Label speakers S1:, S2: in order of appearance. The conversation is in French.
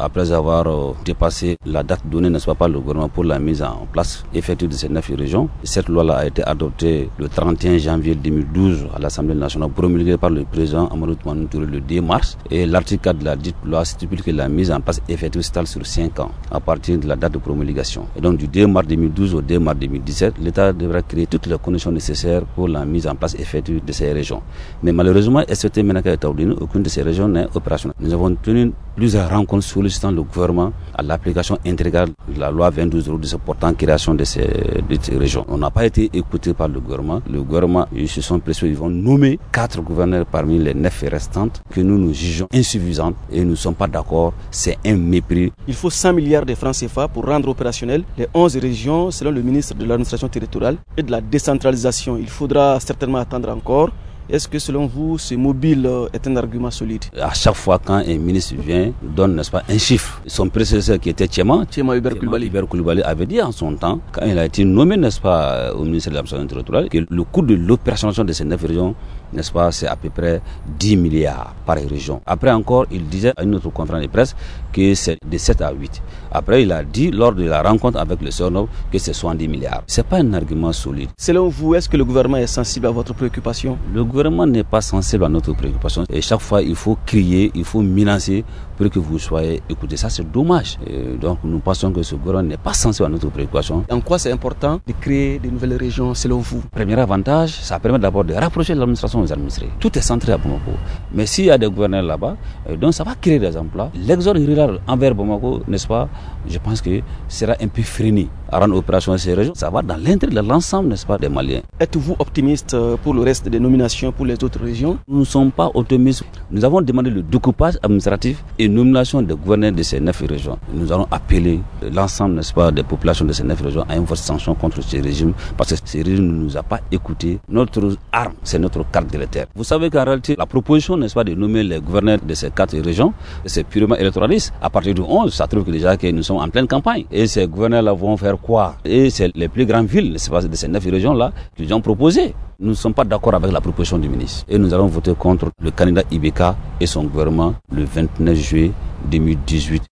S1: après avoir dépassé la date donnée, n'est-ce pas, par le gouvernement pour la mise en place effective de ces 9 régions. Cette loi-là a été adoptée le 31 janvier 2012 à l'Assemblée nationale, promulguée par le président Amadou Toumani Touré le 2 mars. Et l'article 4 de la dite loi stipule que la mise en place effective s'étale sur 5 ans à partir de la date de promulgation. Et donc du 2 mars 2012 au 2 mars 2017, l'État devra créer toutes les conditions nécessaires pour la mise en place effective de ces régions. Mais malheureusement, SVT Menaka et Taoudine, aucune de ces régions n'est opérationnelle. Nous avons tenu plusieurs rencontres sollicitant le gouvernement à l'application intégrale de la loi 22/02 portant création de ces régions. On n'a pas été écouté par le gouvernement. Le gouvernement, ils se sont pressés, ils vont nommer 4 gouverneurs parmi les 9 restantes que nous jugeons insuffisantes et nous ne sommes pas d'accord. C'est un mépris.
S2: Il faut 100 milliards de francs CFA pour rendre opérationnelles les 11 régions selon le ministre de l'administration territoriale et de la décentralisation. Il faudra certainement attendre encore. Est-ce que selon vous, ce mobile est un argument solide?
S1: À chaque fois quand un ministre vient, donne, n'est-ce pas, un chiffre. Son prédécesseur qui était Tchema Hubert Coulibaly avait dit en son temps, quand il a été nommé, n'est-ce pas, au ministère de l'administration territoriale, que le coût de l'opérationnalisation de ces 9 régions, n'est-ce pas, c'est à peu près 10 milliards par région. Après encore, il disait à une autre conférence de presse que c'est de 7 à 8. Après, il a dit lors de la rencontre avec le Sornov que c'est 70 milliards. C'est pas un argument solide.
S2: Selon vous, est-ce que le gouvernement est sensible à votre préoccupation?
S1: Le gouvernement n'est pas sensible à notre préoccupation. Et chaque fois, il faut crier, il faut menacer pour que vous soyez écoutés. Ça, c'est dommage. Et donc, nous pensons que ce gouvernement n'est pas sensible à notre préoccupation.
S2: En quoi c'est important de créer de nouvelles régions selon vous?
S1: Premier avantage, ça permet d'abord de rapprocher l'administration aux administrés. Tout est centré à Bamako. Mais s'il y a des gouverneurs là-bas, donc ça va créer des emplois. L'exode rural envers Bamako, n'est-ce pas, je pense que sera un peu freiné à rendre opération ces régions. Ça va dans l'intérêt de l'ensemble, n'est-ce pas, des Maliens.
S2: Êtes-vous optimiste pour le reste des nominations pour les autres régions?
S1: Nous ne sommes pas optimistes. Nous avons demandé le découpage administratif et nomination des gouverneurs de ces 9 régions. Nous allons appeler l'ensemble, n'est-ce pas, des populations de ces 9 régions à une forte sanction contre ces régimes parce que ces régimes ne nous a pas écoutés. Notre arme, c'est notre carte délétère. Vous savez qu'en réalité, la proposition, n'est-ce pas, de nommer les gouverneurs de ces 4 régions, c'est purement électoraliste. À partir du 11, ça trouve que déjà que nous sommes en pleine campagne. Et ces gouverneurs-là vont faire quoi? Et c'est les plus grandes villes, n'est-ce pas, de ces 9 régions-là qu'ils ont proposé. Nous ne sommes pas d'accord avec la proposition du ministre. Et nous allons voter contre le candidat Ibeka et son gouvernement le 29 juillet 2018.